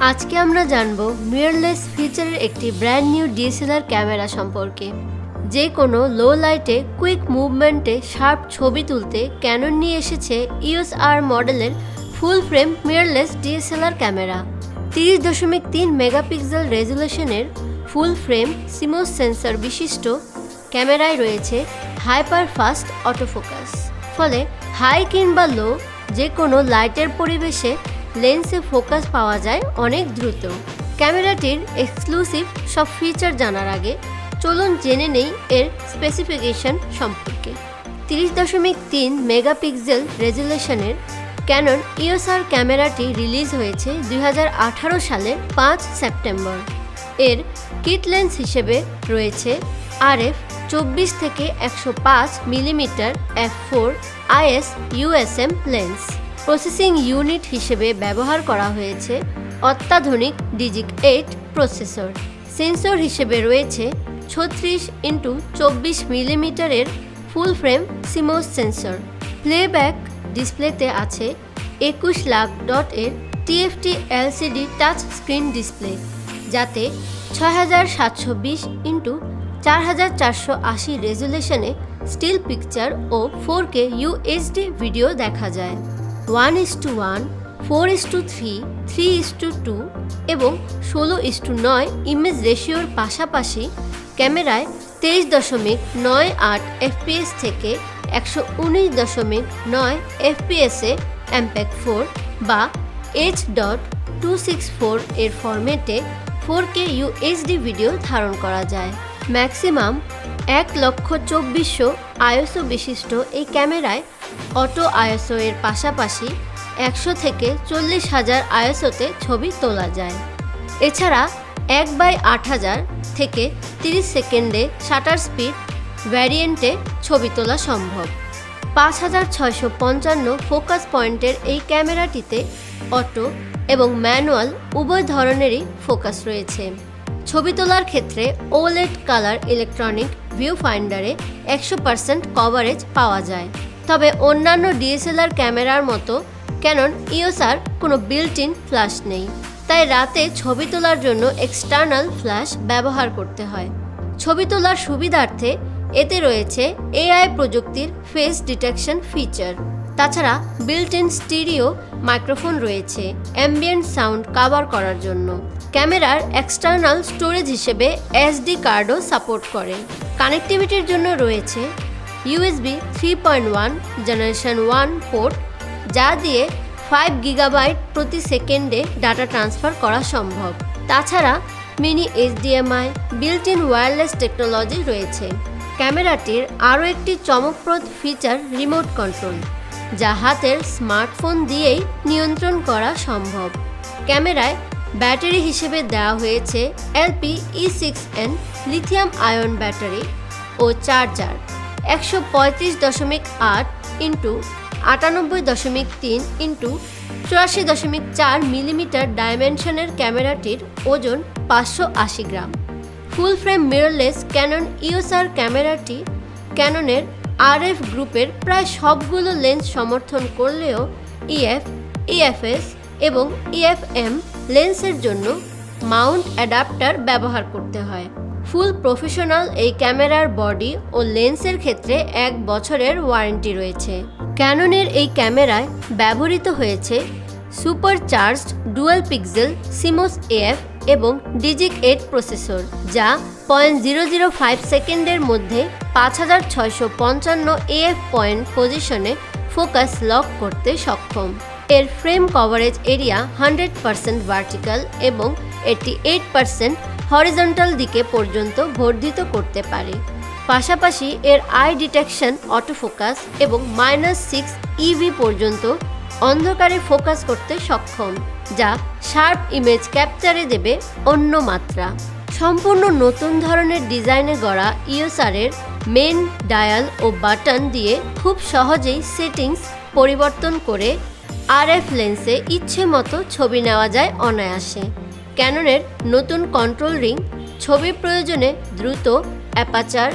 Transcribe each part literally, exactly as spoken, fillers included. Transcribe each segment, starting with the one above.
আজকে আমরা জানব মিররলেস ফিচারের একটি ব্র্যান্ড নিউ ডিএসএলআর ক্যামেরা সম্পর্কে। যে কোনো লো লাইটে কুইক মুভমেন্টে শার্প ছবি তুলতে ক্যানন নিয়ে এসেছে ইওস আর মডেলের full frame mirrorless DSLR camera. তিরিশ দশমিক তিন মেগাপিক্সেল রেজুলেশনের ফুল ফ্রেম সিমোস সেন্সর বিশিষ্ট ক্যামেরায় রয়েছে হাইপার ফাস্ট অটোফোকাস, ফলে হাই কিংবা লো যে কোনো লাইটের পরিবেশে লেন্সে ফোকাস পাওয়া যায় অনেক দ্রুত। ক্যামেরাটির এক্সক্লুসিভ সব ফিচার জানার আগে চলুন জেনে নেই এর স্পেসিফিকেশন সম্পর্কে। তিরিশ দশমিক তিন মেগাপিক্সেল রেজুলেশনের ক্যানন ইওস আর ক্যামেরাটি রিলিজ হয়েছে দুই হাজার আঠারো সালের পাঁচ সেপ্টেম্বর। এর কিট লেন্স হিসেবে রয়েছে আরএফ চব্বিশ থেকে একশো পাঁচ millimetre F four IS USM lens. Processing unit হিসেবে ব্যবহার করা হয়েছে অত্যাধুনিক ডিজিক এইট প্রসেসর। সেন্সর হিসেবে রয়েছে ছত্রিশ ইন্টু চব্বিশ মিলিমিটারের full frame CMOS sensor. Playback ডিসপ্লেতে আছে একুশ লাখ ডট এর TFT LCD touch screen display, যাতে ছয় হাজার সাতশো বিশ ইন্টু চার হাজার চারশো আশি রেজুলেশনে স্টিল পিকচার ও ফোর কে ইউএইচডি ভিডিও দেখা যায়। One is to one, four is to three, three is to two এবং ষোলো ইস টু নয় ইমেজ রেশিওর পাশাপাশি ক্যামেরায় তেইশ দশমিক নয় আট এফপিএস থেকে একশো উনিশ দশমিক নয় এফপিএসে এমপেগ ফোর বা H dot two six four এর ফরম্যাটে ফোর কে ইউএইচডি ভিডিও ধারণ করা যায়। ম্যাক্সিমাম এক লক্ষ চব্বিশশো আইএসও বিশিষ্ট এই ক্যামেরায় অটো আইএসও এর পাশাপাশি একশো থেকে চল্লিশ হাজার আইএসওতে ছবি তোলা যায়। এছাড়া এক বাই আট হাজার থেকে তিরিশ সেকেন্ডে শাটার স্পিড ভ্যারিয়েন্টে ছবি তোলা সম্ভব। পাঁচ হাজার ছয়শো পঞ্চান্ন ফোকাস পয়েন্টের এই ক্যামেরাটিতে অটো এবং ম্যানুয়াল উভয় ধরনেরই ফোকাস রয়েছে। ছবি তোলার ক্ষেত্রে ওলেড কালার ইলেকট্রনিক ভিউ ফাইন্ডারে একশো পার্সেন্ট কভারেজ পাওয়া যায়। তবে অন্যান্য ডিএসএলআর ক্যামেরার মতো ক্যানন ইওস আর কোনো বিল্ট ইন ফ্ল্যাশ নেই, তাই রাতে ছবি তোলার জন্য এক্সটার্নাল ফ্ল্যাশ ব্যবহার করতে হয়। ছবি তোলার সুবিধার্থে এতে রয়েছে এআই প্রযুক্তির ফেস ডিটেকশন ফিচার। তাছাড়া বিল্ট ইন স্টিরিও মাইক্রোফোন রয়েছে অ্যাম্বিয়েন্ট সাউন্ড কভার করার জন্য। ক্যামেরার এক্সটার্নাল স্টোরেজ হিসেবে এসডি কার্ডও সাপোর্ট করে। কানেক্টিভিটির জন্য রয়েছে USB three point one generation one port, যা দিয়ে ফাইভ গিগাবাইট প্রতি সেকেন্ডে ডাটা ট্রান্সফার করা সম্ভব। তাছাড়া mini HDMI built in wireless technology রয়েছে। ক্যামেরাটির আরও একটি চমকপ্রদ ফিচার রিমোট কন্ট্রোল, যা হাতের স্মার্টফোন দিয়েই নিয়ন্ত্রণ করা সম্ভব। ক্যামেরায় ব্যাটারি হিসেবে দেওয়া হয়েছে LP E six N lithium ion battery ও চার্জার। একশো পঁয়ত্রিশ দশমিক আট ইন্টু আটানব্বই দশমিক তিন ইন্টু চুরাশি দশমিক চার মিলিমিটার ডাইমেনশনের ক্যামেরাটির ওজন পাঁচশো আশি gram. Full frame mirrorless Canon EOS R ক্যামেরাটি ক্যাননের আরএফ গ্রুপের প্রায় সবগুলো লেন্স সমর্থন করলেও ইএফ, ইএফএস এবং ইএফএম লেন্সের জন্য মাউন্ট অ্যাডাপ্টার ব্যবহার করতে হয়। ফুল প্রফেশনাল এই ক্যামেরার বডি ও লেন্সের ক্ষেত্রে এক বছরের ওয়ারেন্টি রয়েছে। ক্যাননের এই ক্যামেরায় ব্যবহৃত হয়েছে super charged dual pixel CMOS AF এবং ডিজিক এইট প্রসেসর, যা পয়েন্ট জিরো জিরো ফাইভ সেকেন্ডের মধ্যে পাঁচ হাজার ছয়শো পঞ্চান্ন এএফ পয়েন্ট পজিশনে ফোকাস লক করতে সক্ষম। এর frame coverage area hundred percent vertical এবং এইটি এইট পার্সেন্ট হরিজন্টাল দিকে পর্যন্ত বর্ধিত করতে পারে। পাশাপাশি এর আই ডিটেকশন অটোফোকাস এবং মাইনাস সিক্স ইভি পর্যন্ত অন্ধকারে ফোকাস করতে সক্ষম, যা শার্প ইমেজ ক্যাপচারে দেবে অন্য মাত্রা। সম্পূর্ণ নতুন ধরনের ডিজাইনে গড়া ইওস আরের মেন ডায়াল ও বাটন দিয়ে খুব সহজেই সেটিংস পরিবর্তন করে আরএফ লেন্সে ইচ্ছে মতো ছবি নেওয়া যায় অনায়াসে। ক্যাননের নতুন কন্ট্রোল রিং ছবির প্রয়োজনে দ্রুত অ্যাপাচার,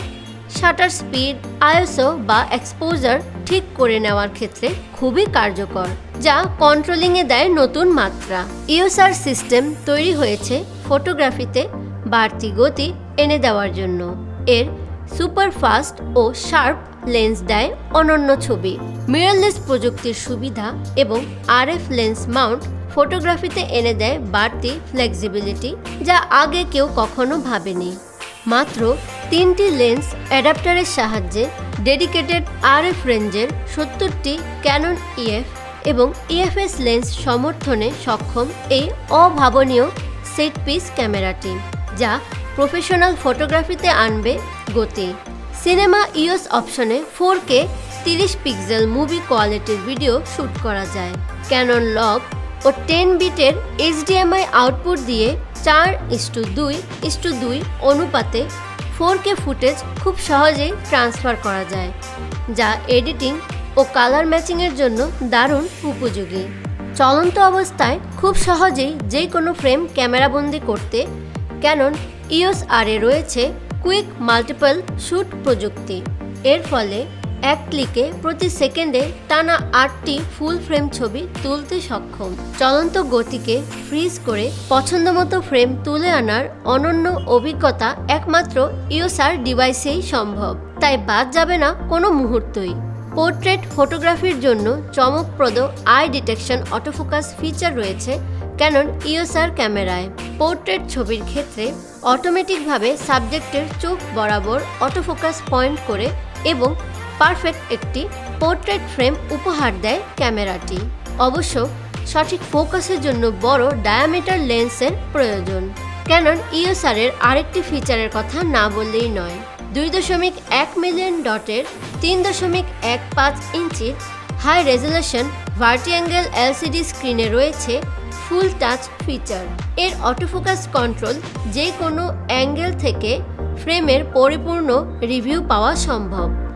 শাটার স্পিড, আইএসও বা এক্সপোজার ঠিক করে নেওয়ার ক্ষেত্রে খুবই কার্যকর, যা কন্ট্রোলিংয়ে দেয় নতুন মাত্রা। ইওএসআর সিস্টেম তৈরি হয়েছে ফটোগ্রাফিতে বাড়তি গতি এনে দেওয়ার জন্য। এর সুপার ফাস্ট ও শার্প লেন্স দেয় অনন্য ছবি। মিররলেস প্রযুক্তির সুবিধা এবং আরএফ লেন্স মাউন্ট ফটোগ্রাফিতে এনে দেয় বাড়তি ফ্লেক্সিবিলিটি, যা আগে কেউ কখনো ভাবেনি। মাত্র তিনটি লেন্স অ্যাডাপ্টারের সাহায্যে ডেডিকেটেড আরএফ রেঞ্জের সত্তরটি ক্যানন ইএফ এবং ইএফএস লেন্স সমর্থনে সক্ষম এই অভাবনীয় সেট পিস ক্যামেরাটি, যা প্রফেশনাল ফটোগ্রাফিতে আনবে গতি। সিনেমা ইওস অপশনে ফোর কে তিরিশ পিক্সেল মুভি কোয়ালিটির ভিডিও শ্যুট করা যায়। ক্যানন লগ ও টেন বিটের এইচডিএমআই আউটপুট দিয়ে চার ইস্টু দুই ইস্টু দুই অনুপাতে ফোর কে ফুটেজ খুব সহজেই ট্রান্সফার করা যায়, যা এডিটিং ও কালার ম্যাচিংয়ের জন্য দারুণ উপযোগী। চলন্ত অবস্থায় খুব সহজেই যে কোনো ফ্রেম ক্যামেরাবন্দি করতে ক্যানন ইওস আর এ রয়েছে কুইক মাল্টিপল শ্যুট প্রযুক্তি। এর ফলে এক ক্লিকে প্রতি সেকেন্ডে টানা আটটি ফুল ফ্রেম ছবি তুলতে সক্ষম। চলন্ত গতিকে ফ্রিজ করে পছন্দমতো ফ্রেম তুলে আনার অনন্য অভিজ্ঞতা একমাত্র ইওএসআর ডিভাইসেই সম্ভব, তাই বাদ যাবে না কোনো মুহূর্তই। পোর্ট্রেট ফটোগ্রাফির জন্য চমকপ্রদ আই ডিটেকশন অটোফোকাস ফিচার রয়েছে ক্যানন ইওএসআর ক্যামেরায়। পোর্ট্রেট ছবির ক্ষেত্রে অটোমেটিকভাবে সাবজেক্টের চোখ বরাবর অটোফোকাস পয়েন্ট করে এবং পারফেক্ট একটি পোর্ট্রেট ফ্রেম উপহার দেয় ক্যামেরাটি। অবশ্য সঠিক ফোকাসের জন্য বড় ডায়ামিটার লেন্সের প্রয়োজন। ক্যানন ইওএসআর এর আরেকটি ফিচারের কথা না বললেই নয়। দুই দশমিক এক মিলিয়ন ডটের তিন দশমিক এক পাঁচ ইঞ্চির high resolution vari angle LCD স্ক্রিনে রয়েছে ফুল টাচ ফিচার। এর অটোফোকাস কন্ট্রোল যে কোনো অ্যাঙ্গেল থেকে ফ্রেমের পরিপূর্ণ রিভিউ পাওয়া সম্ভব।